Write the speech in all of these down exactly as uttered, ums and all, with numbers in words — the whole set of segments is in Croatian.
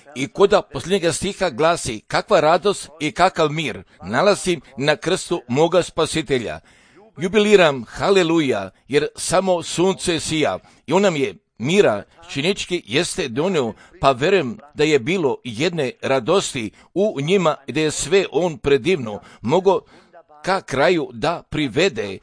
I koda posljednjega stiha glasi, kakva radost i kakav mir nalazim na krstu moga spasitelja. Jubiliram, haleluja, jer samo sunce sija i on nam je mira činički jeste donio, pa verujem da je bilo jedne radosti u njima gdje je sve on predivno mogo ka kraju da privede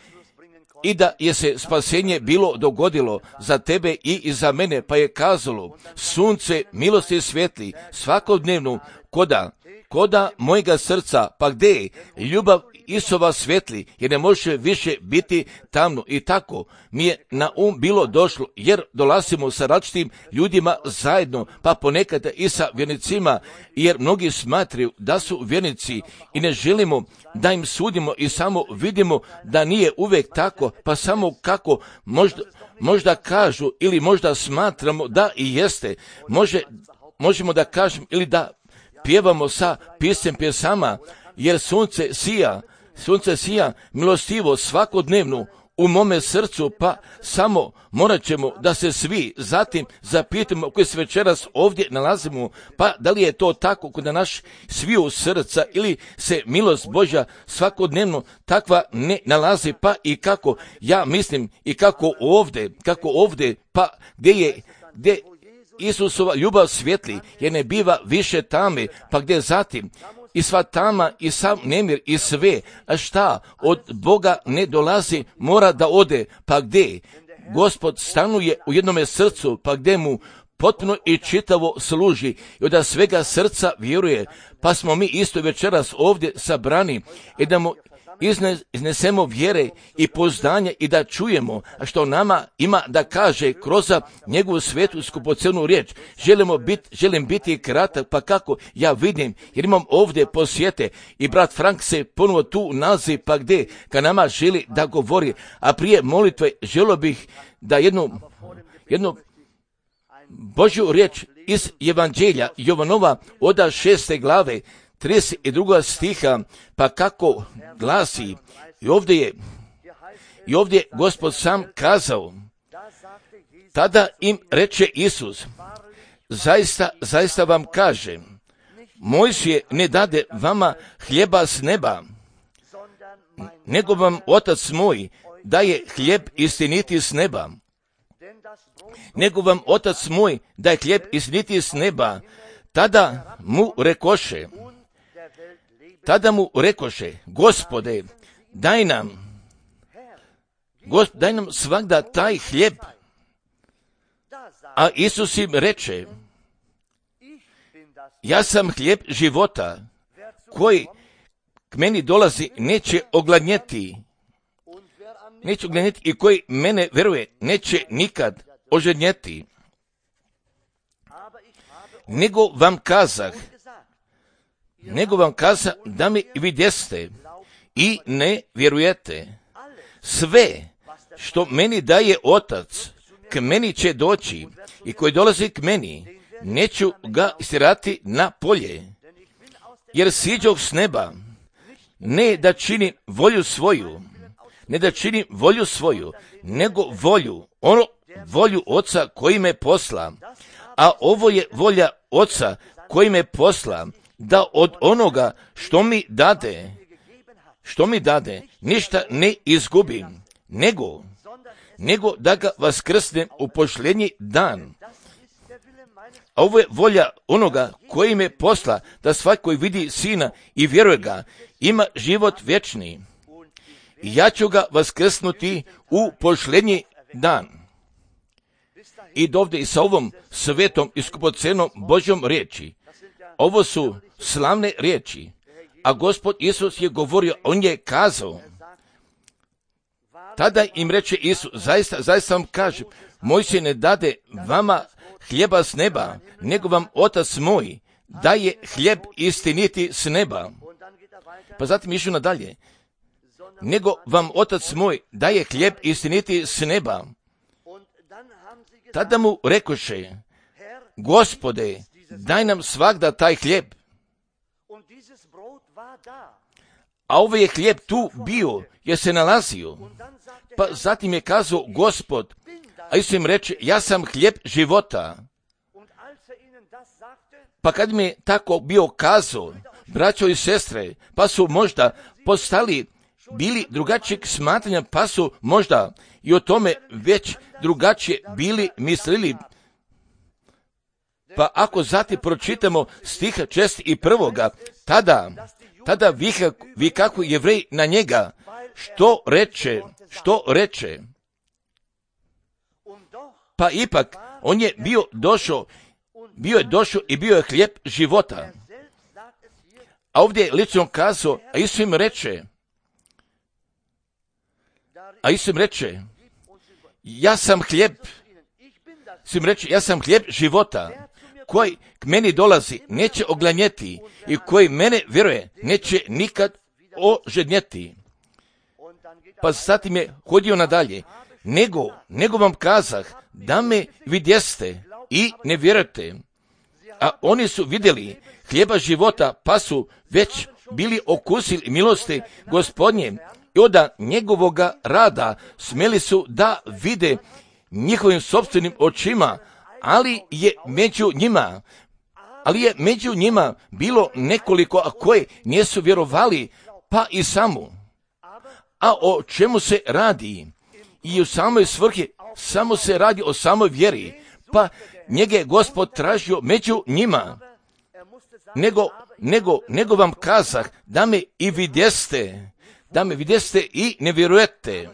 i da je se spasenje bilo dogodilo za tebe i za mene, pa je kazalo, sunce milosti svijetli svakodnevno koda, koda mojega srca, pa gdje je ljubav Isova svijetli, jer ne može više biti tamno. I tako mi je na um bilo došlo, jer dolazimo sa različitim ljudima zajedno, pa ponekad i sa vjernicima, jer mnogi smatraju da su vjernici i ne želimo da im sudimo i samo vidimo da nije uvijek tako, pa samo kako možda, možda kažu ili možda smatramo da i jeste. Može, možemo da kažem ili da pjevamo sa pisem pjesama, jer sunce sija, sunce sija milostivo svakodnevno u mome srcu, pa samo morat ćemo da se svi zatim zapitamo koji se večeras ovdje nalazimo, pa da li je to tako kod naš sviju srca ili se milost Božja svakodnevno takva ne nalazi, pa i kako ja mislim i kako ovdje, kako ovdje, pa gdje je, gdje Isusova ljubav svijetli, jer ne biva više tame, pa gdje zatim i sva tama i sam nemir i sve, a šta od Boga ne dolazi, mora da ode, pa gdje Gospod stanuje u jednome srcu, pa gdje mu potpuno i čitavo služi i od svega srca vjeruje, pa smo mi isto večeras ovdje sabrani i da mu iznesemo vjere i poznanje i da čujemo što nama ima da kaže kroz njegovu svetu skupocenu riječ. Želimo biti, želim biti kratak, pa kako ja vidim, jer imam ovdje posjete i brat Frank se ponovo tu nalazi, pa gdje ka nama želi da govori, a prije molitve želio bih da jednu, jednu Božju riječ iz Evanđelja Jovanova oda šeste glave, trideset druga stiha, pa kako glasi, i ovdje je, i ovdje je Gospod sam kazao, tada im reče Isus, zaista, zaista vam kažem, Mojsije ne dade vama hljeba s neba, nego vam Otac moj daje hljeb istiniti s neba. Nego vam Otac moj daje hljeb istiniti s neba. Tada mu rekoše, tada mu rekoše, Gospode, daj nam, Gospod, daj nam svagda taj hljeb. A Isus im reče, ja sam hljeb života, koji k meni dolazi neće ogladnjeti, neće ogladnjeti i koji mene veruje neće nikad ožednjeti. Nego vam kazah, nego vam kaza da mi vidjeste i ne vjerujete. Sve što meni daje Otac, k meni će doći i koji dolazi k meni, neću ga istirati na polje. Jer siđoh s neba, ne da činim volju svoju, ne da činim volju svoju, nego volju, ono, volju Oca koji me posla. A ovo je volja Oca koji me posla, da od onoga što mi dade, što mi dade, ništa ne izgubim, nego, nego da ga vaskrsnem u posljednji dan. A ovo je volja onoga koji me posla, da svak koji vidi Sina i vjeruje ga, ima život vječni. I ja ću ga vaskrsnuti u posljednji dan. I dovde i sa ovom svetom i skupocenom Božjom riječi. Ovo su slavne riječi, a Gospod Isus je govorio, on je kazao. Tada im reče Isus, zaista, zaista vam kažem, Mojsije ne dade vama hljeba s neba, nego vam Otac moj daje hljeb istiniti s neba. Pa zatim išao nadalje, nego vam Otac moj daje hljeb istiniti s neba. Tada mu rekoše, Gospode, daj nam svagda taj hljeb. A ovaj je hljeb tu bio, jer se nalazio. Pa zatim je kazao Gospod, a Isus im reče, ja sam hljeb života. Pa kad mi je tako bio kazao, braćo i sestre, pa su možda postali, bili drugačijeg smatranja, pa su možda i o tome već drugačije bili mislili. Pa ako zatim pročitamo stiha čest i prvoga, tada, tada vika, vikaku Jevreji na njega, što reče, što reče. Pa ipak, on je bio došao, bio je došao i bio je hljeb života. A ovdje je lično kazao, a Isus im reče, a Isus im reče, ja sam hljeb, Isus im reče, ja sam hljeb života, koji k meni dolazi, neće oglanjeti, i koji mene vjeruje, neće nikad ožednjeti. Pa zatim je hodio nadalje, nego, nego vam kazah, da me vidjeste i ne vjerujete. A oni su vidjeli hljeba života, pa su već bili okusili milosti Gospodnje i od njegovoga rada smjeli su da vide njihovim sopstvenim očima, ali je među njima, ali je među njima bilo nekoliko, a koji nisu vjerovali, pa i samo. A o čemu se radi? I u samoj svrhi samo se radi o samoj vjeri, pa njega je Gospod tražio među njima, nego, nego, nego vam kazah, da me i vidjeste, da me vidjeste i ne vjerujete.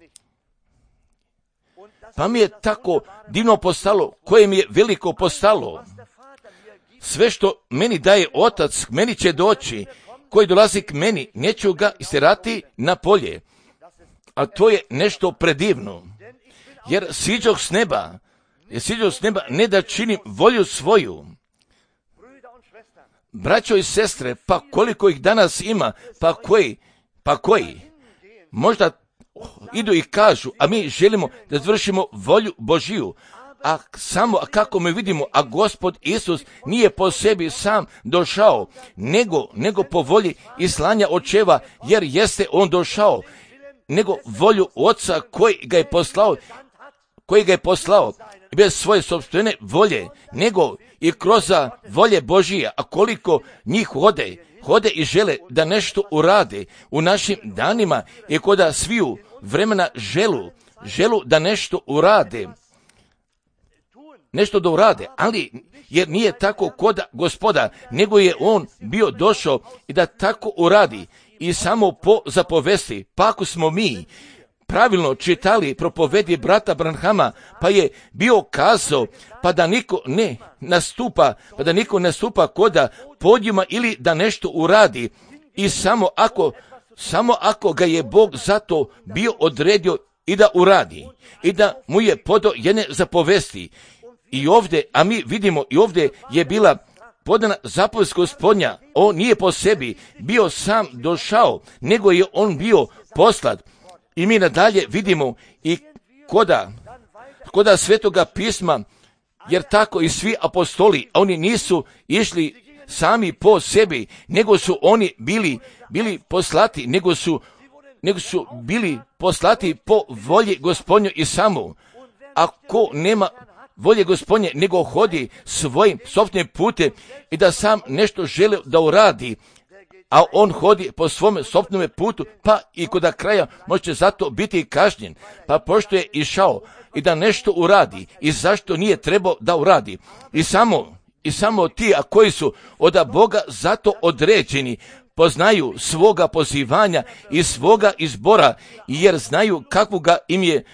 Pa mi je tako divno postalo, koje mi je veliko postalo. Sve što meni daje Otac, meni će doći, koji dolazi k meni, neću ga isterati na polje. A to je nešto predivno. Jer siđoh s neba, jer siđoh s neba ne da činim volju svoju. Braćo i sestre, pa koliko ih danas ima, pa koji, pa koji, možda idu i kažu, a mi želimo da izvršimo volju Božiju, a samo a kako mi vidimo, a Gospod Isus nije po sebi sam došao, nego, nego po volji i slanja očeva, jer jeste on došao, nego volju Oca koji ga je poslao, koji ga je poslao, bez svoje sopstvene volje, nego i kroz volje Božije, a koliko njih hode, hode i žele da nešto urade u našim danima i koda sviju vremena želu, želu da nešto urade, nešto da urade, ali jer nije tako koda Gospoda, nego je on bio došao i da tako uradi i samo po zapovesti. Pa ako smo mi pravilno čitali propovedi brata Branhama, pa je bio kazao, pa da niko ne nastupa, pa da niko nastupa koda podijuma ili da nešto uradi, i samo ako, samo ako ga je Bog zato bio odredio i da uradi, i da mu je podao jedne zapovesti. I ovdje, a mi vidimo, i ovdje je bila podana zapovest Gospodnja, on nije po sebi bio sam došao, nego je on bio poslat. I mi nadalje vidimo i koda, koda Svetoga pisma, jer tako i svi apostoli, a oni nisu išli sami po sebi, nego su oni bili, bili poslati, nego su, nego su bili poslati po volji Gospodnjoj i samo. Ako nema volje Gospodnje, nego hodi svojim sopstvenim putem i da sam nešto želi da uradi, a on hodi po svom sopstvenom putu, pa i kod kraja može zato biti kažnjen, pa pošto je išao i da nešto uradi i zašto nije trebao da uradi. I samo, i samo ti, a koji su od Boga zato određeni, poznaju svoga pozivanja i svoga izbora, jer znaju kako ga im je,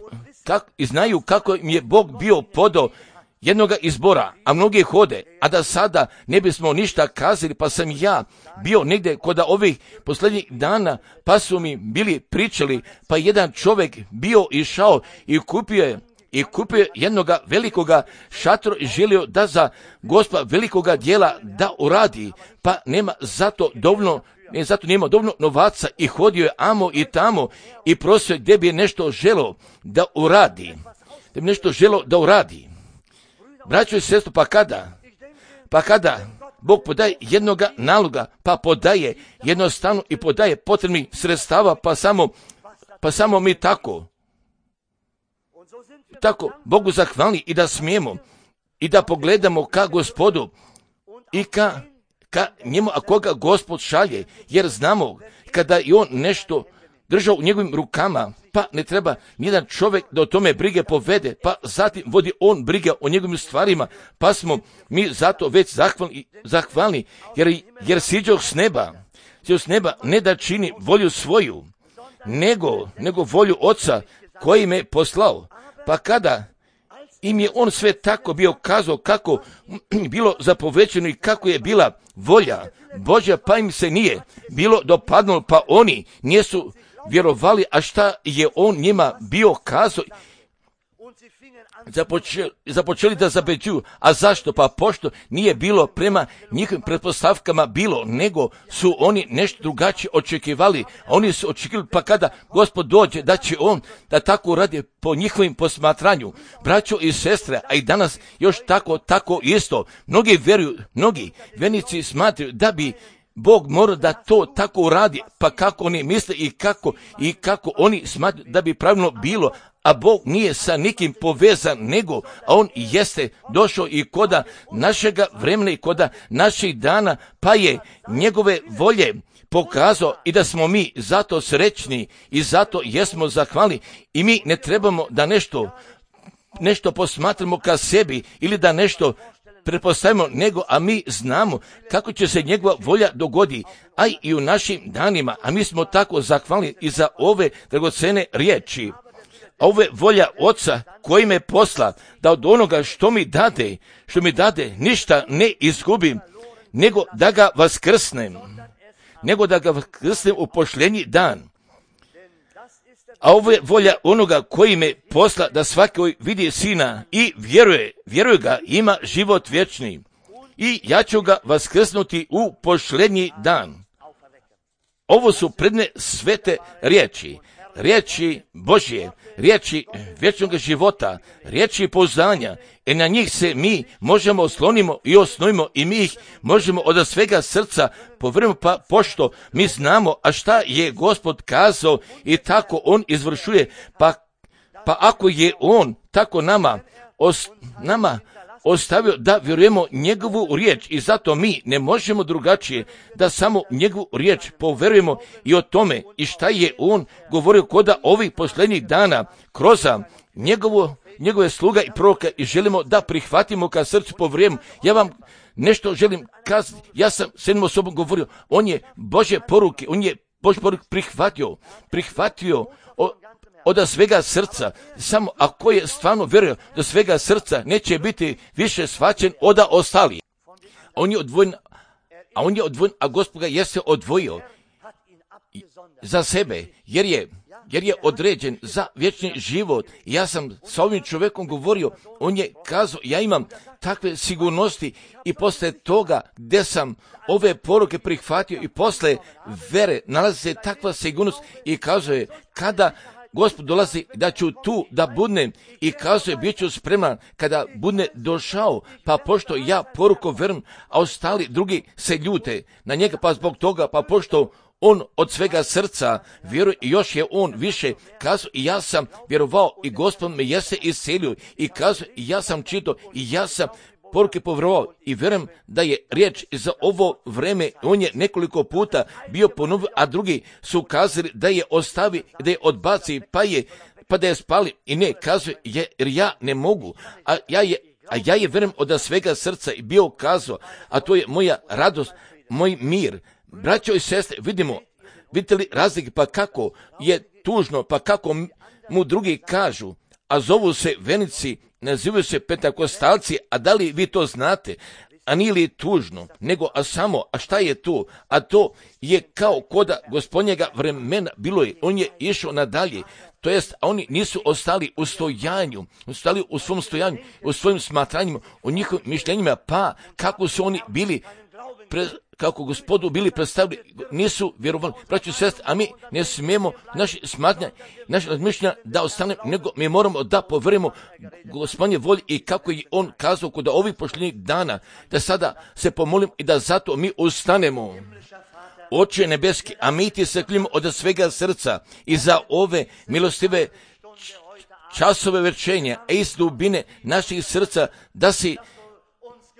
kak, i znaju kako im je Bog bio podao jednoga izbora, a mnogi hode, a da sada ne bismo ništa kazali, pa sam ja bio negdje kod ovih posljednjih dana, pa su mi bili pričali, pa jedan čovjek bio išao i kupio je i kupio jednoga velikoga šatora i želio da za Gospa velikoga dijela da uradi, pa nema zato dovoljno, ne, zato nema dovoljno novaca i hodio je amo i tamo i prosio gdje bi nešto želo da uradi, da bi nešto želo da uradi. Braćo i sestro, pa kada, pa kada Bog podaje jednoga naloga, pa podaje jednostavno i podaje potrebnih sredstava, pa samo, pa samo mi tako, tako Bogu zahvalni i da smijemo i da pogledamo ka Gospodu, i ka, ka njemu, a koga Gospod šalje, jer znamo kada je on nešto držao u njegovim rukama, pa ne treba nijedan čovjek da o tome brige povede, pa zatim vodi on brige o njegovim stvarima, pa smo mi zato već zahvalni, zahvalni jer, jer siđoh s neba, siđoh s neba ne da čini volju svoju, nego, nego volju Oca koji me poslao, pa kada im je on sve tako bio kazao kako bilo zapovećeno i kako je bila volja Božja, pa im se nije bilo dopadnulo, pa oni nisu vjerovali, a šta je on njima bio kazao, započeli, započeli da zabeđuju. A zašto? Pa pošto nije bilo prema njihovim pretpostavkama bilo, nego su oni nešto drugačije očekivali. Oni su očekivali, pa kada Gospod dođe, da će on da tako radi po njihovim posmatranju. Braćo i sestre, a i danas još tako, tako isto. Mnogi vjeruju, mnogi vjernici smatraju da bi Bog mora da to tako uradi, pa kako oni misle i kako, i kako oni smatraju da bi pravilno bilo, a Bog nije sa nikim povezan, nego, a on jeste došao i koda našega vremena i koda naših dana, pa je njegove volje pokazao i da smo mi zato srećni i zato jesmo zahvalni i mi ne trebamo da nešto, nešto posmatramo ka sebi ili da nešto pretpostavimo, nego, a mi znamo kako će se njegova volja dogodi, a i u našim danima, a mi smo tako zahvalni i za ove dragocene riječi. A ove volja Oca koji me posla, da od onoga što mi dade, što mi dade, ništa ne izgubim, nego da ga vaskrsnem, nego da ga vaskrsnem u pošljenji dan. A ovo je volja onoga koji me posla, da svaki vidi Sina i vjeruje, vjeruje ga, ima život vječni. I ja ću ga vaskrsnuti u pošljenji dan. Ovo su predne svete riječi, riječi Božje, riječi vječnog života, riječi pouzdanja, i na njih se mi možemo oslonimo i osnovimo i mi ih možemo od svega srca povjerujemo, pa pošto mi znamo, a šta je Gospod kazao i tako on izvršuje, pa, pa ako je on tako nama, os, nama ostavio da vjerujemo njegovu riječ i zato mi ne možemo drugačije da samo njegovu riječ povjerujemo i o tome i šta je on govorio koda ovih posljednjih dana kroz njegovo, njegove sluga i proroka i želimo da prihvatimo ka srcu povjerujemo. Ja vam nešto želim kazati, ja sam s jednom osobom govorio, on je Božje poruke, on je Božje poruke prihvatio, prihvatio o, od svega srca, samo ako je stvarno vjerio do svega srca, neće biti više shvaćen od ostalih. On je odvojen, a on je odvojen, a Gospod ga jeste odvojio za sebe, jer je, jer je određen za vječni život. Ja sam sa ovim čovjekom govorio, on je kazao, ja imam takve sigurnosti i posle toga gdje sam ove poruke prihvatio i posle vere nalazi se takva sigurnost i kazuje, kada Gospod dolazi da ću tu da budnem i kazuje bit ću spreman kada budne došao, pa pošto ja poruku verujem, a ostali drugi se ljute na njega, pa zbog toga, pa pošto on od svega srca vjeruje i još je on više kazao i ja sam vjerovao i Gospod me jeste iscelio i kazao i ja sam čitao i ja sam poruke povjerovao i vjerujem da je riječ za ovo vreme, on je nekoliko puta bio ponovio, a drugi su kazali da je ostavi, da je odbaci, pa je, pa da je spali i ne, kazuje, jer ja ne mogu, a ja je, a ja je vjerujem od svega srca i bio kazao, a to je moja radost, moj mir. Braćo i sestre, vidimo, vidite li razlike, pa kako je tužno, pa kako mu drugi kažu, a zovu se venici, nazivaju se pentakostalci, a da li vi to znate? A nije li tužno, nego a samo, a šta je to? A to je kao koda gospodnjega vremena bilo je, on je išao nadalje, to jest, a oni nisu ostali u stojanju, ostali u svom stojanju, u svojim smatranjima, u njihovim mišljenjima, pa kako su oni bili pre, kako Gospodu bili predstavili, nisu vjerovali. Braćo i sestre, a mi ne smijemo naši smatranja, naše razmišljanja da ostane, nego mi moramo da povjerujemo Gospodnje volji i kako je on kazao kod ovih posljednjih dana, da sada se pomolim i da zato mi ustanemo. Oče nebeski, a mi ti se kljimo od svega srca i za ove milostive časove večernja, a iz dubine naših srca, da si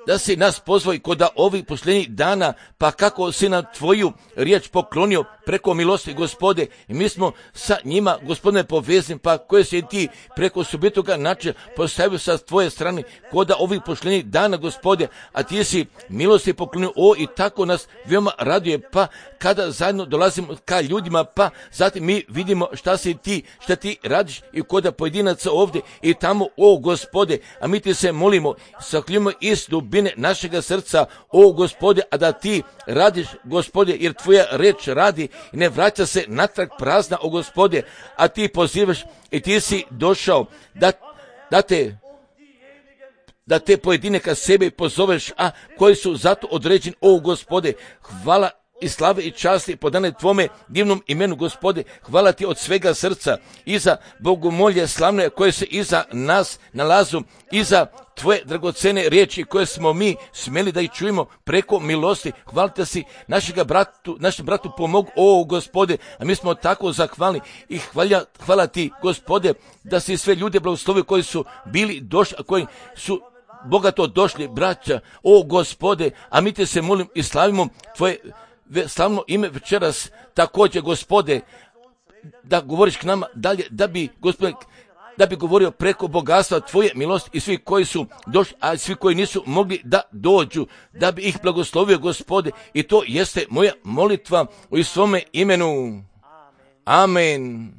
da si nas pozvao i kod ovih posljednjih dana, pa kako si nam tvoju riječ poklonio preko milosti, Gospode, i mi smo sa njima, Gospodine, povezani, pa koje si ti preko subitoga načina postavio sa tvoje strane kod ovih posljednjih dana, Gospode, a ti si milosti poklonio, o, i tako nas veoma raduje, pa kada zajedno dolazimo ka ljudima, pa zatim mi vidimo šta si ti, šta ti radiš i kod pojedinaca ovdje i tamo, o Gospode, a mi ti se molimo, sakljujemo iz dubine našega srca, o Gospode, a da ti radiš, Gospode, jer tvoja reč radi i ne vraća se natrag prazna, o Gospode, a ti pozivaš i ti si došao da, da te da te pojedine ka sebi pozoveš, a koji su zato određeni, o Gospode, hvala i slave i časti podane tvome divnom imenu, Gospode, hvala ti od svega srca i za bogomolje slavne koje se iza nas nalazu, i za tvoje dragocene riječi koje smo mi smeli da ih čujemo preko milosti. Hvala te si našega bratu, našem bratu pomogu, o Gospode, a mi smo tako zahvalni i hvala, hvala ti, Gospode, da si sve ljude blagoslovio koji su bili došli, a koji su bogato došli, braća, o Gospode, a mi te se molim i slavimo tvoje slavno ime večeras, također, Gospode, da govoriš k nama dalje, da bi, Gospode, da bi govorio preko bogatstva tvoje milosti i svi koji su došli, a svi koji nisu mogli da dođu, da bi ih blagoslovio, Gospode, i to jeste moja molitva u svome imenu. Amen.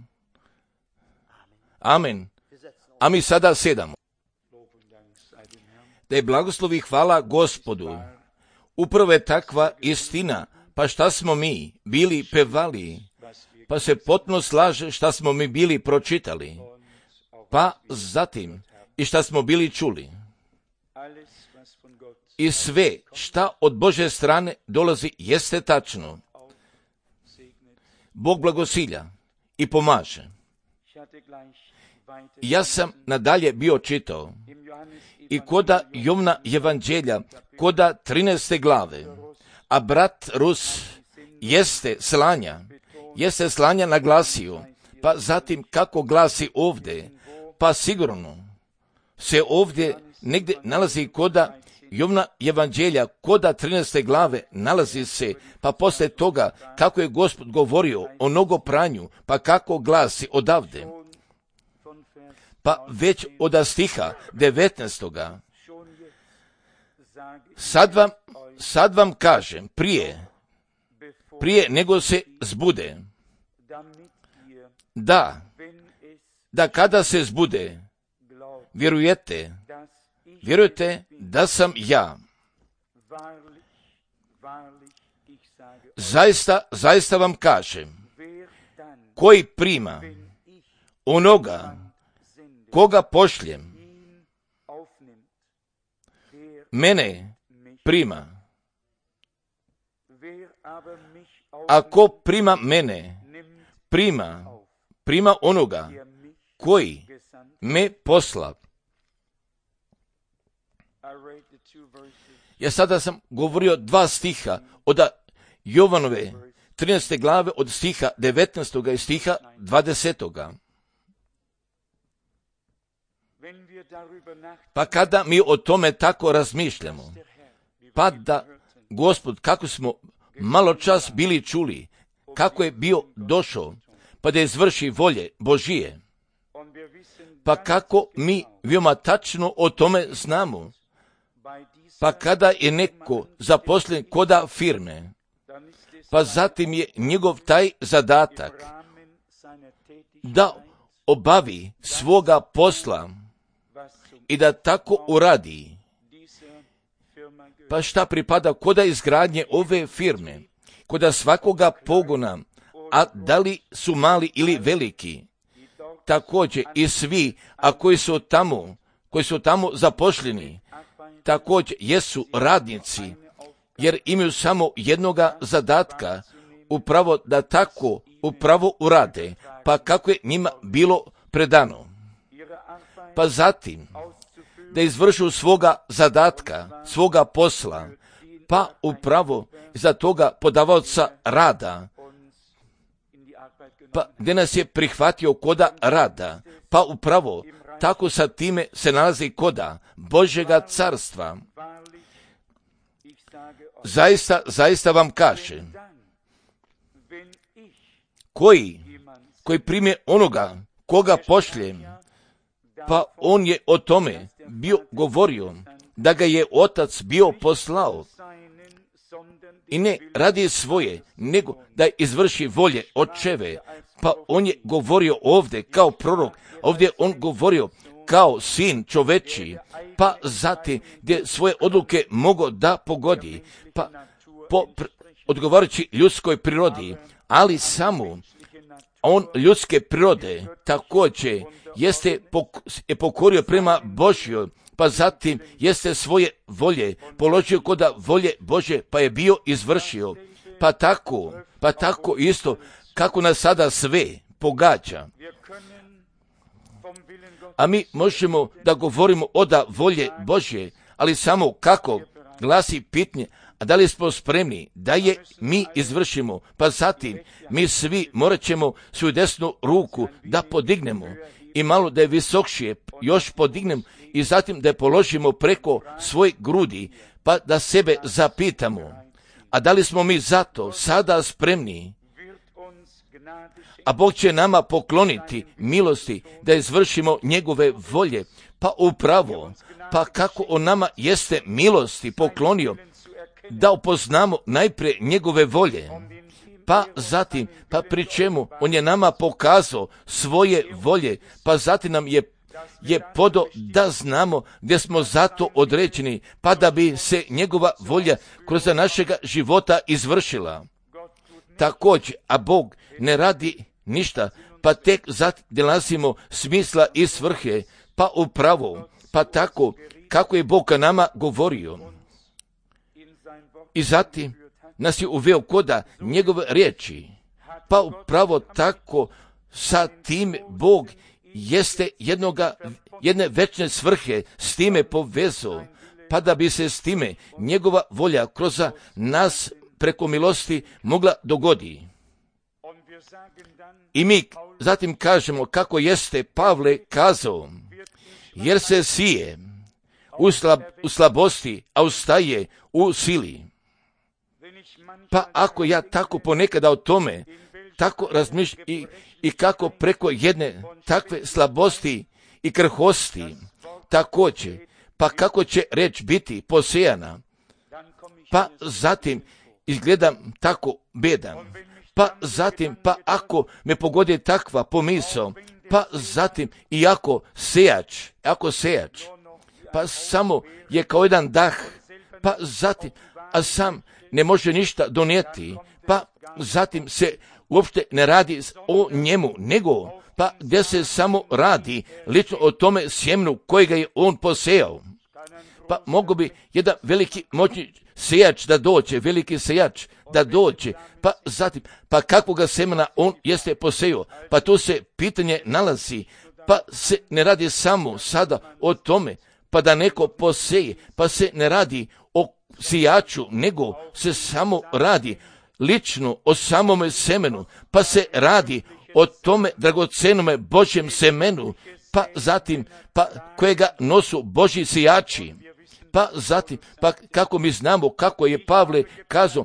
Amen. A mi sada sedamo. Da je blagoslovi hvala Gospodu. Upravo je takva istina, pa šta smo mi bili pevali, pa se potpuno slaže šta smo mi bili pročitali, pa zatim i šta smo bili čuli. I sve šta od Božje strane dolazi jeste tačno. Bog blagosilja i pomaže. Ja sam nadalje bio čitao i koda Jovna evanđelja, koda trinaeste glave, a brat Rus jeste slanja, jeste slanja naglasio, pa zatim kako glasi ovdje, pa sigurno se ovdje negdje nalazi koda Jovna evanđelja, koda trinaeste glave, nalazi se, pa poslije toga kako je Gospod govorio o nogopranju, pa kako glasi odavde. Pa već od stiha devetnaestoga Sad vam, sad vam kažem, prije, prije nego se zbude, da, da kada se zbude, vjerujete, vjerujete da sam ja. Zaista, zaista vam kažem, koji prima onoga koga pošljem, mene prima. Ako prima mene, prima, prima onoga koji me posla. Ja sada sam govorio dva stiha od Jovanove trinaeste glave, od stiha devetnaestog i stiha dvadesetoga. Pa kada mi o tome tako razmišljamo, pa da Gospod, kako smo malo čas bili čuli, kako je bio došao, pa da izvrši volje Božije, pa kako mi veoma tačno o tome znamo, pa kada je neko zaposlen koda firme, pa zatim je njegov taj zadatak da obavi svoga posla i da tako uradi. Pa šta pripada koda izgradnje ove firme, koda svakoga pogona, a da li su mali ili veliki, također i svi, a koji su tamo, koji su tamo zaposleni, također jesu radnici, jer imaju samo jednoga zadatka, upravo da tako upravo urade, pa kako je njima bilo predano. Pa zatim, da izvršu svoga zadatka, svoga posla, pa upravo za toga podavaoca rada, pa gdje nas je prihvatio koda rada, pa upravo tako sa time se nalazi koda Božjega carstva. zaista, zaista vam kaže, koji, koji prime onoga koga pošljem, pa on je o tome bio govorio, da ga je Otac bio poslao, i ne radi svoje, nego da izvrši volje Očeve, pa on je govorio ovdje kao prorok, ovdje on govorio kao sin čoveči, pa zatim gdje svoje odluke mogo da pogodi, pa po pr- odgovarajući ljudskoj prirodi, ali samo on ljudske prirode također jeste pok- je pokorio prema Božjoj, pa zatim jeste svoje volje položio kod volje Bože, pa je bio izvršio. Pa tako, pa tako isto kako nas sada sve pogađa. A mi možemo da govorimo od volje Božje, ali samo kako glasi pitanje, a da li smo spremni da je mi izvršimo, pa zatim mi svi morat ćemo svoju desnu ruku da podignemo i malo da je visokšije još podignemo i zatim da je položimo preko svoje grudi, pa da sebe zapitamo, a da li smo mi zato sada spremni, a Bog će nama pokloniti milosti da izvršimo njegove volje, pa upravo, pa kako on nama jeste milosti poklonio, da upoznamo najprije njegove volje, pa zatim, pa pri čemu on je nama pokazao svoje volje, pa zatim nam je je podo da znamo gdje smo zato određeni, pa da bi se njegova volja kroz našega života izvršila. Također, a Bog ne radi ništa, pa tek zatim dolazimo smisla i svrhe, pa upravo, pa tako kako je Bog nama govorio. I zatim nas je uveo koda njegove riječi, pa upravo tako sa tim Bog jeste jednoga, jedne večne svrhe s time povezao, pa da bi se s time njegova volja kroz nas preko milosti mogla dogodi. I mi zatim kažemo kako jeste Pavle kazao, jer se sije u, slab, u slabosti, a ustaje u sili. Pa ako ja tako ponekada o tome tako razmišljam i, i kako preko jedne takve slabosti i krhosti također, pa kako će reč biti posejana, pa zatim izgledam tako bedan, pa zatim, pa ako me pogodi takva pomisao, pa zatim i ako sejač, ako sejač, pa samo je kao jedan dah, pa zatim, a sam ne može ništa donijeti, pa zatim se uopšte ne radi o njemu, nego pa gdje se samo radi lično o tome sjemnu kojega je on posejao. Pa mogu bi jedan veliki moćni sejač da dođe, veliki sejač da dođe, pa zatim, pa kakvoga semena on jeste posejao, pa tu se pitanje nalazi, pa se ne radi samo sada o tome, pa da neko poseje, pa se ne radi o sijaču, nego se samo radi lično o samome semenu, pa se radi o tome dragocenome Božjem semenu, pa zatim, pa kojega nosu Božji sijači, pa zatim, pa kako mi znamo kako je Pavle kazao,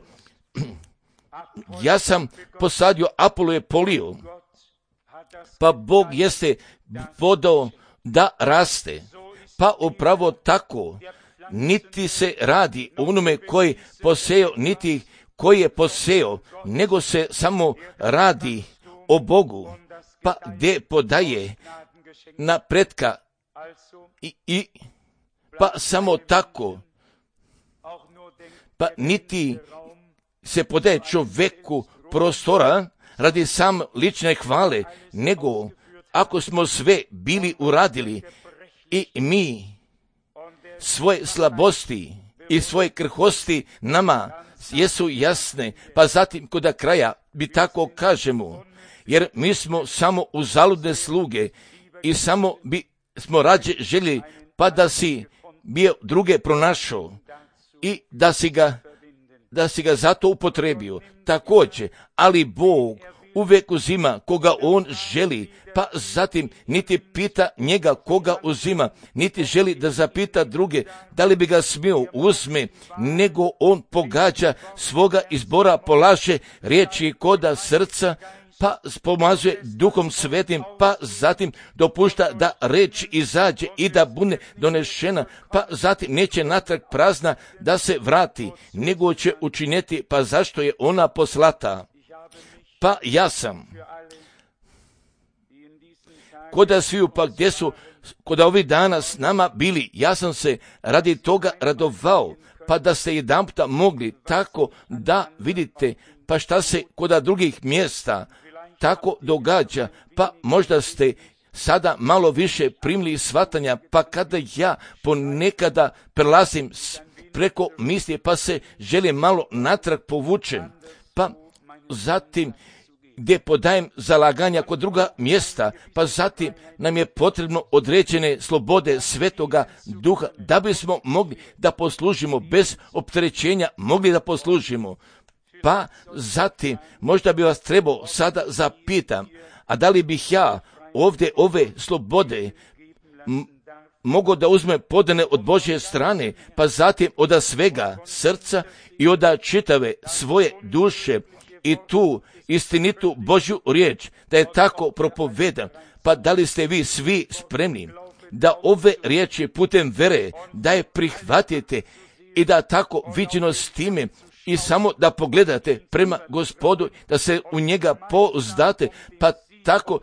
ja sam posadio, Apolo je polio, pa Bog jeste podao da raste, pa upravo tako, niti se radi o onome koji poseo, niti koji je poseo, nego se samo radi o Bogu, pa gdje podaje napretka i, i pa samo tako, pa niti se podaje čovjeku prostora radi sam lične hvale, nego ako smo sve bili uradili i mi svoje slabosti i svoje krhosti nama jesu jasne, pa zatim kod kraja bi tako kažemo, jer mi smo samo uzaludne sluge i samo bi smo rađe željeli pa da si bio druge pronašao i da si ga da si ga zato upotrebio također, ali Bog uvijek uzima koga on želi, pa zatim niti pita njega koga uzima, niti želi da zapita druge da li bi ga smio uzme, nego on pogađa svoga izbora, polaže riječi koda srca, pa pomazuje Duhom Svetim, pa zatim dopušta da reč izađe i da bude donešena, pa zatim neće natrag prazna da se vrati, nego će učiniti, pa zašto je ona poslata. Pa ja sam koda sviju, pa gdje su koda ovih dana s nama bili, ja sam se radi toga radovao, pa da ste jedanputa mogli tako da vidite, pa šta se koda drugih mjesta tako događa, pa možda ste sada malo više primili shvatanja, pa kada ja ponekada prelazim preko misli, pa se želim malo natrag povučem, pa zatim gdje podajem zalaganja kod druga mjesta, pa zatim nam je potrebno određene slobode Svetoga Duha, da bismo mogli da poslužimo bez opterećenja, mogli da poslužimo. Pa zatim možda bi vas trebao sada zapitam, a da li bih ja ovdje ove slobode m- mogao da uzmem podane od Božje strane, pa zatim od svega srca i od čitave svoje duše i tu istinitu Božju riječ, da je tako propovedam, pa da li ste vi svi spremni da ove riječi putem vere da je prihvatite i da tako viđeno s time i samo da pogledate prema Gospodu, da se u njega pouzdate, pa tako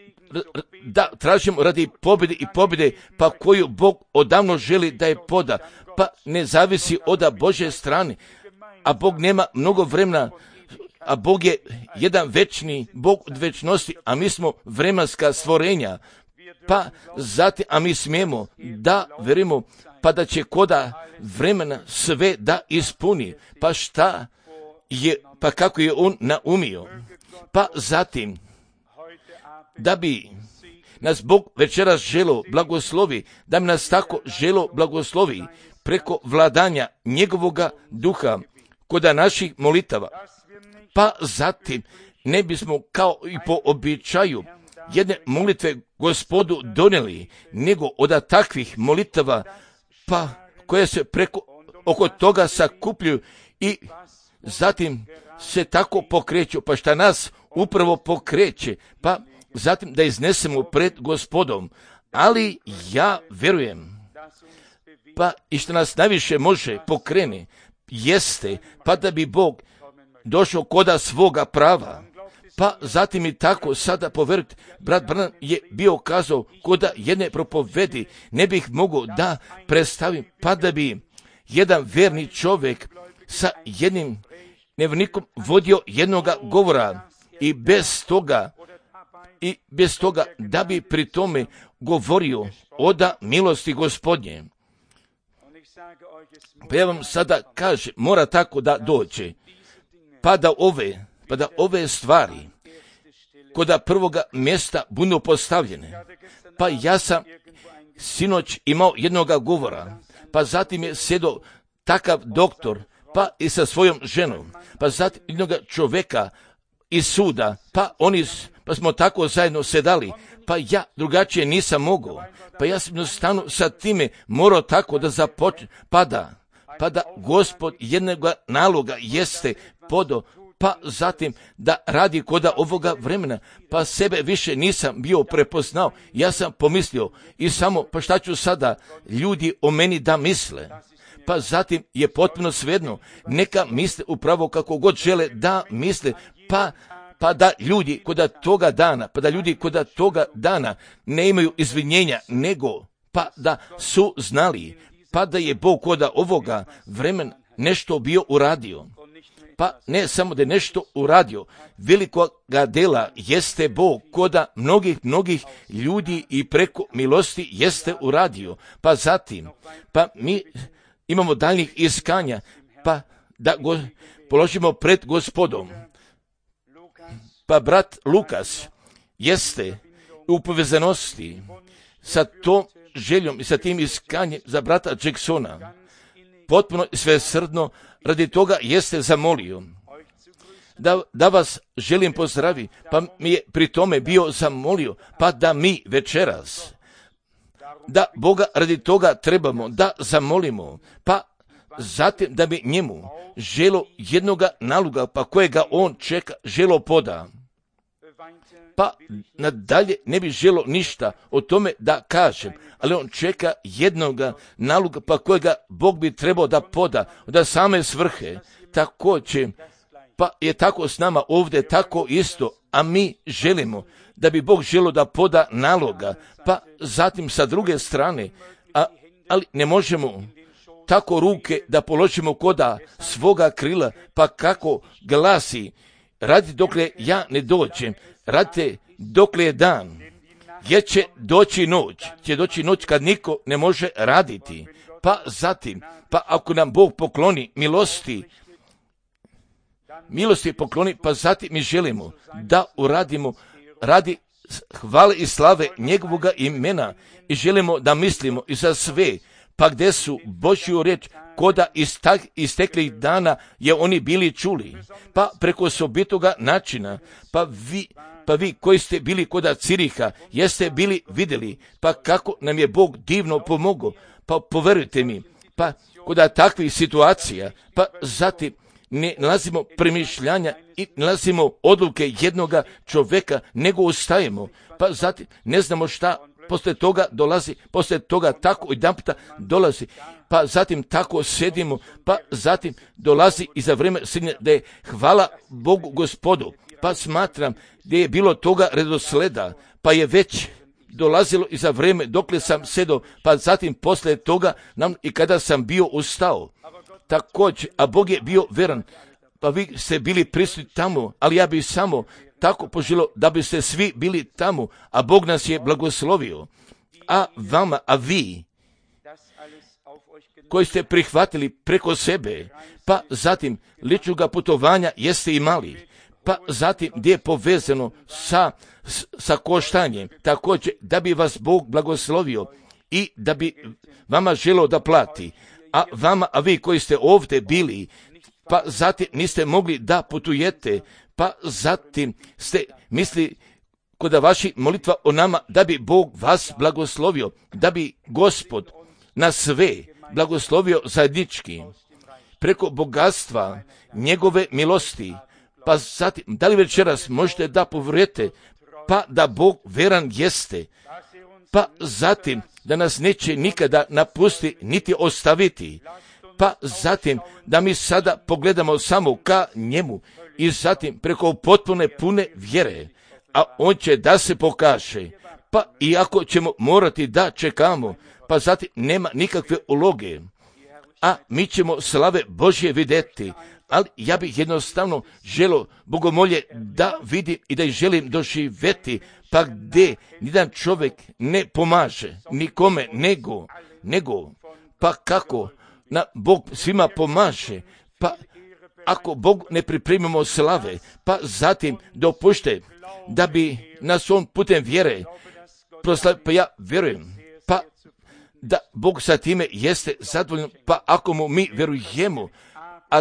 da tražimo radi pobjede i pobjede, pa koju Bog odavno želi da je poda, pa ne zavisi od Božje strane, a Bog nema mnogo vremena, a Bog je jedan večni Bog od večnosti, a mi smo vremenska stvorenja, pa zatim, a mi smijemo da verimo, pa da će koda vremena sve da ispuni, pa šta je, pa kako je on naumio, pa zatim, da bi nas Bog večeras želo blagoslovi, da bi nas tako želo blagoslovi preko vladanja njegovoga duha koda naših molitava, pa zatim ne bismo kao i po običaju jedne molitve Gospodu donijeli, nego od takvih molitava, pa koje se preko, oko toga sakupljuju i zatim se tako pokreću, pa šta nas upravo pokreće, pa zatim da iznesemo pred Gospodom, ali ja vjerujem, pa i što nas najviše može pokrene, jeste, pa da bi Bog došao koda svoga prava, pa zatim i tako sada poveriti, brat Branham je bio kazao koda jedne propovedi, ne bih mogao da predstavim, pa da bi jedan verni čovjek sa jednim nevjernikom vodio jednoga govora i bez toga, i bez toga da bi pri tome govorio oda milosti Gospodnje. Pa ja vam sada kažem, mora tako da dođe, pa da ove, pa da ove stvari koda prvoga mjesta budu postavljene. Pa ja sam sinoć imao jednoga govora, pa zatim je sjedo takav doktor, pa i sa svojom ženom, pa zatim jednoga čovjeka iz suda, pa oni, pa smo tako zajedno sedali, pa ja drugačije nisam mogao, pa ja sam jednostavno sa time morao tako da započne, pa da, pa da Gospod jednog naloga jeste podo, pa zatim da radi koda ovoga vremena, pa sebe više nisam bio prepoznao, ja sam pomislio i samo, pa šta ću sada ljudi o meni da misle, pa zatim je potpuno svejedno, neka misle upravo kako god žele da misle, pa pa da ljudi koda toga dana, pa da ljudi koda toga dana ne imaju izvinjenja, nego pa da su znali, pa da je Bog koda ovoga vremena nešto bio uradio. Pa ne samo da je nešto uradio, velikoga dela jeste Bog koda mnogih, mnogih ljudi i preko milosti jeste uradio. Pa zatim, pa mi imamo daljnjih iskanja, pa da go položimo pred Gospodom. Pa brat Lukas jeste u povezanosti sa tom željom i sa tim iskanjem za brata Jacksona. Potpuno svesrdno radi toga jeste zamolio da, da vas želim pozdravi, pa mi je pri tome bio zamolio, pa da mi večeras, da Boga radi toga trebamo da zamolimo, pa zatim da bi njemu želo jednoga naloga, pa kojega on čeka, želo poda. Pa nadalje ne bi želo ništa o tome da kažem, ali on čeka jednoga naloga, pa kojega Bog bi trebao da poda, da same svrhe, također, pa je tako s nama ovdje, tako isto, a mi želimo da bi Bog želio da poda naloga, pa zatim sa druge strane, a, ali ne možemo tako ruke da položimo koda svoga krila, pa kako glasi, radi dokle ja ne dođem, radite dokle je dan, jer će doći noć, će doći noć kad niko ne može raditi, pa zatim, pa ako nam Bog pokloni milosti, milosti pokloni, pa zatim mi želimo da uradimo radi hvale i slave njegovoga imena i želimo da mislimo i za sve, pa gdje su Božju riječ koda isteklih dana je oni bili čuli, pa preko sobitoga načina, pa vi, pa vi koji ste bili koda Ciriha, jeste bili vidjeli, pa kako nam je Bog divno pomogao, pa poverujte mi, pa koda takvih situacija, pa zatim ne nalazimo premišljanja i nalazimo odluke jednoga čovjeka, nego ustajemo, pa zatim ne znamo šta poslije toga dolazi, poslije toga tako jedanputa dolazi, pa zatim tako sedimo, pa zatim dolazi i za vrijeme srednje da je hvala Bogu Gospodu, pa smatram da je bilo toga redosleda, pa je već dolazilo i za vrijeme dokle sam sedao, pa zatim poslije toga nam i kada sam bio ustao. Također, a Bog je bio veran, pa vi ste bili prisutni tamo, ali ja bih samo tako poželio da biste svi bili tamo, a Bog nas je blagoslovio. A vama, a vi, koji ste prihvatili preko sebe, pa zatim ličnoga putovanja jeste imali, pa zatim gdje je povezano sa, sa koštanjem, također da bi vas Bog blagoslovio i da bi vama želio da plati. A vama, a vi koji ste ovdje bili, pa zatim niste mogli da putujete, pa zatim ste mislili kod vaši molitva o nama da bi Bog vas blagoslovio, da bi Gospod na sve blagoslovio zajednički, preko bogatstva njegove milosti, pa zatim, da li večeras možete da povjerujete, pa da Bog veran jeste, pa zatim da nas neće nikada napusti niti ostaviti, pa zatim da mi sada pogledamo samo ka njemu i zatim preko potpune pune vjere, a on će da se pokaže, pa iako ćemo morati da čekamo, pa zatim nema nikakve uloge, a mi ćemo slave Božje vidjeti, ali ja bih jednostavno želio bogomolje da vidim i da ih želim doživjeti, pa gdje nijedan čovjek ne pomaže nikome nego, nego, pa kako na Bog svima pomaže, pa ako Bog ne pripremimo slave, pa zatim dopušte da bi nas on putem vjere proslavio, pa ja vjerujem, pa da Bog sa time jeste zadovoljan, pa ako mu mi vjerujemo, a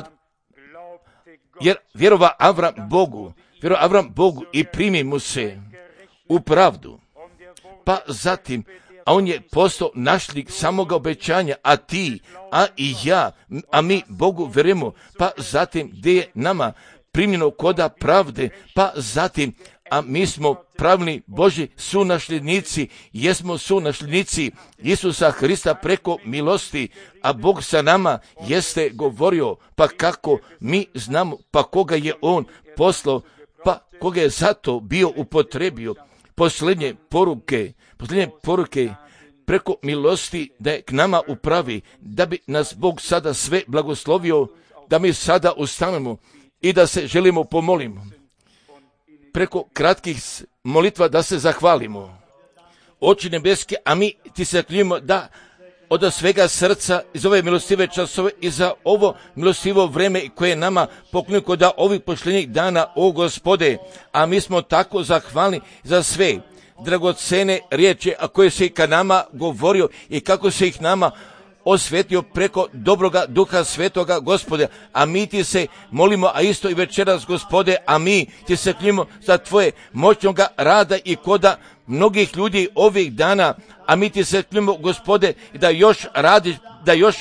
jer vjerova Avram Bogu, vjerova Avram Bogu i primi mu se u pravdu, pa zatim, a on je postao našlik samoga obećanja, a ti, a i ja, a mi Bogu vjerujemo, pa zatim gdje je nama primljeno koda pravde, pa zatim, a mi smo pravni Boži sunašljenici, jesmo sunašljenici Isusa Hrista preko milosti, a Bog sa nama jeste govorio, pa kako mi znamo, pa koga je on poslao, pa koga je zato bio upotrebio. Posljednje poruke, posljednje poruke preko milosti da je k nama upravi, da bi nas Bog sada sve blagoslovio, da mi sada ustanemo i da se želimo pomolimo. Preko kratkih molitva da se zahvalimo. Oči nebeske, a mi ti se zaklinjemo da od svega srca iz ove milostive časove i za ovo milostivo vreme koje je nama poklonio kod ovih pošljenih dana, o Gospode, a mi smo tako zahvalni za sve dragocene riječi, a koje se i ka nama govorio i kako se ih nama osvetio preko dobroga duha svetoga, Gospode, a mi ti se molimo, a isto i večeras, Gospode, a mi ti se kljimo za tvoje moćnoga rada i koda mnogih ljudi ovih dana, a mi ti se kljimo, Gospode, da još radiš, da još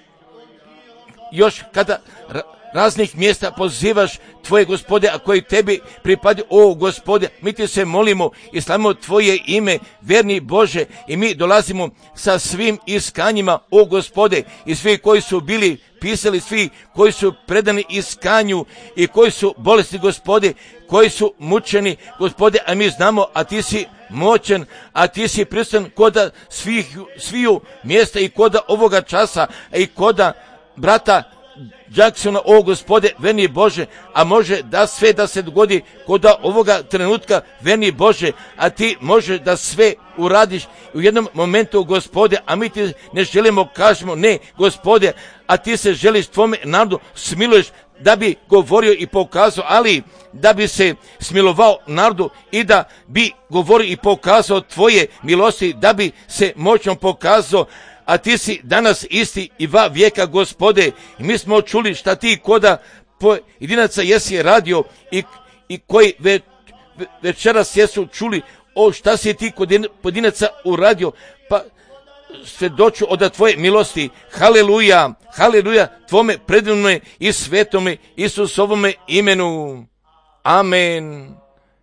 još kada raznih mjesta pozivaš tvoje, Gospode, a koji tebi pripadi, o Gospode, mi ti se molimo i slavimo tvoje ime, verni Bože, i mi dolazimo sa svim iskanjima, o Gospode, i svi koji su bili pisali, svi koji su predani iskanju i koji su bolesni, Gospode, koji su mučeni, Gospode, a mi znamo, a ti si moćan, a ti si prisutan koda svih, sviju mjesta i koda ovoga časa, i koda brata Jacksona, o Gospode, verni Bože, a može da sve da se dogodi koda ovoga trenutka, verni Bože, a ti može da sve uradiš u jednom momentu, Gospode, a mi ti ne želimo, kažemo ne, Gospode, a ti se želiš tvome narodu smiluješ da bi govorio i pokazao, ali da bi se smilovao narodu i da bi govorio i pokazao tvoje milosti, da bi se moćno pokazao, a ti si danas isti i va vijeka, Gospode, i mi smo čuli šta ti koda pojedinaca jesi radio i, i koji ve, ve, večeras jesu čuli o šta si ti kod pojedinaca uradio, pa svjedoču od tvoje milosti. Haleluja, haleluja, tvome predivnome i svetome Isusovome imenu. Amen,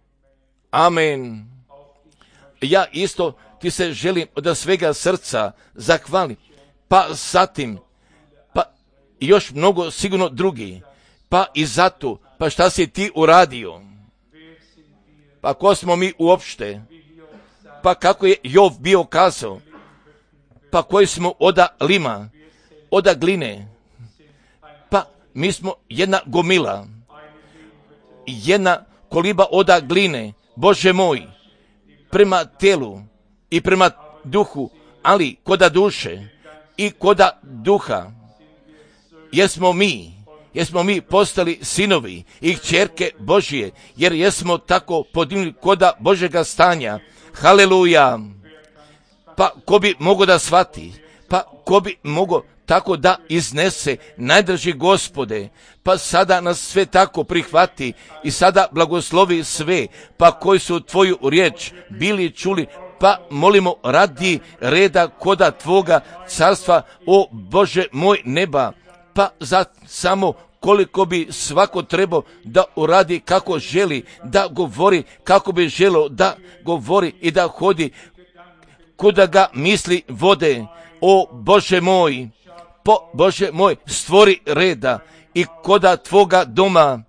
amen. Ja isto ti se želim od svega srca zahvali, pa zatim, pa još mnogo sigurno drugi, pa i zato, pa šta si ti uradio, pa ko smo mi uopšte, pa kako je Jov bio kazao, pa koji smo oda lima, oda gline, pa mi smo jedna gomila, jedna koliba oda gline, Bože moj, prema telu i prema duhu, ali koda duše i koda duha, jesmo mi, jesmo mi postali sinovi i kćerke Božije, jer jesmo tako podignuti koda Božega stanja. Haleluja! Pa ko bi mogo da shvati, pa ko bi mogo tako da iznese, najdraži Gospode, pa sada nas sve tako prihvati i sada blagoslovi sve, pa koji su tvoju riječ bili čuli, pa molimo radi reda koda tvoga carstva, o Bože moj neba, pa za samo koliko bi svako trebao da uradi kako želi, da govori kako bi želio da govori i da hodi kuda ga misli vode, o Bože moj, po Bože moj, stvori reda i koda tvoga doma,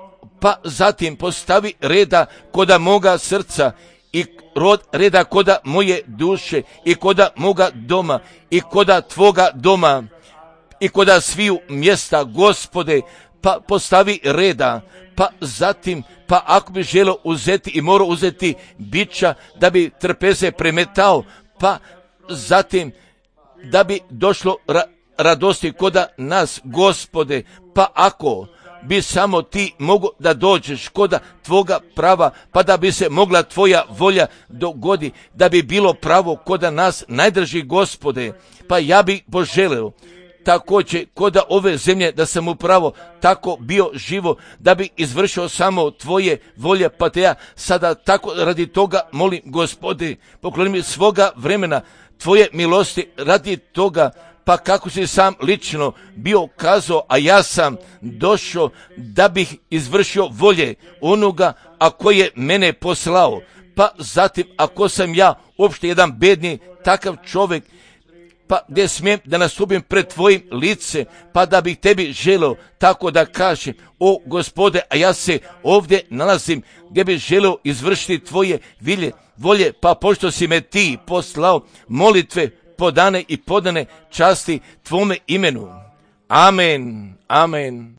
pa zatim postavi reda koda moga srca i rod reda koda moje duše i koda moga doma i koda tvoga doma i koda sviju mjesta, Gospode, pa postavi reda, pa zatim, pa ako bi želio uzeti i morao uzeti bića da bi trpeze premetao, pa zatim da bi došlo ra- radosti koda nas, Gospode, pa ako bi samo ti mogo da dođeš koda tvoga prava, pa da bi se mogla tvoja volja dogodi, da bi bilo pravo koda nas, najdraži Gospode, pa ja bi poželio također koda ove zemlje da sam upravo tako bio živo, da bi izvršio samo tvoje volje, pa te ja sada tako radi toga molim, Gospode, pokloni mi svoga vremena, tvoje milosti radi toga, pa kako si sam lično bio kazao, a ja sam došao da bih izvršio volje onoga, a koji je mene poslao, pa zatim ako sam ja uopšte jedan bedni takav čovjek, pa gdje smijem da nastupim pred tvojim lice, pa da bih tebi želio tako da kažem, o Gospode, a ja se ovdje nalazim gdje bih želio izvršiti tvoje vilje, volje, pa pošto si me ti poslao, molitve podane i podane časti tvome imenu. Amen, amen.